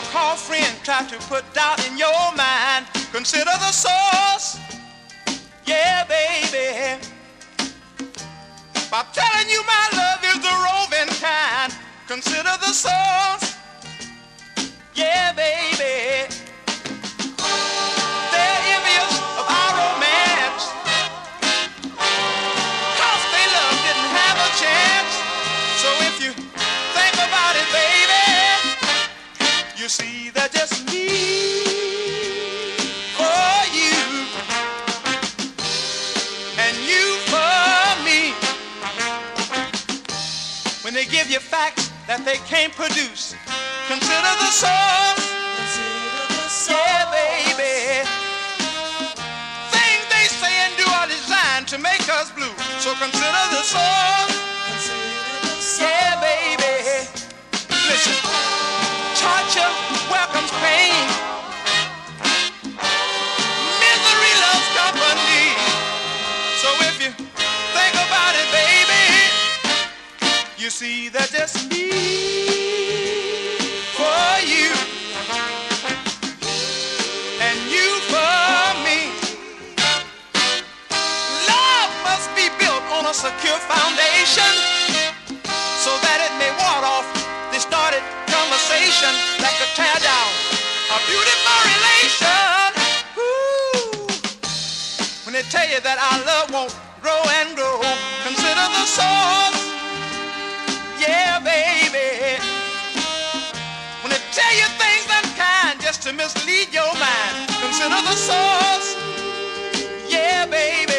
so-called friend try to put doubt in your mind, consider the source. Yeah, baby. By telling you my love is the roving kind, consider the source. Yeah, baby. They're envious of our romance, 'cause they love didn't have a chance. So if you think about it, baby, you see they're just me for you, and you for me. When they give you facts that they can't produce, consider the source. Yeah, baby. Things they say and do are designed to make us blue, so consider the source. Yeah, baby. Listen, torture welcomes pain, misery loves company. So if you think about it, baby, you see that just me for you, and you for me. Love must be built on a secure foundation, so that it may ward off distorted conversation that could tear down a beautiful relation. Ooh. When they tell you that our love won't grow and grow, consider the source. Yeah, baby. When they tell you things unkind just to mislead your mind, consider the source. Yeah, baby.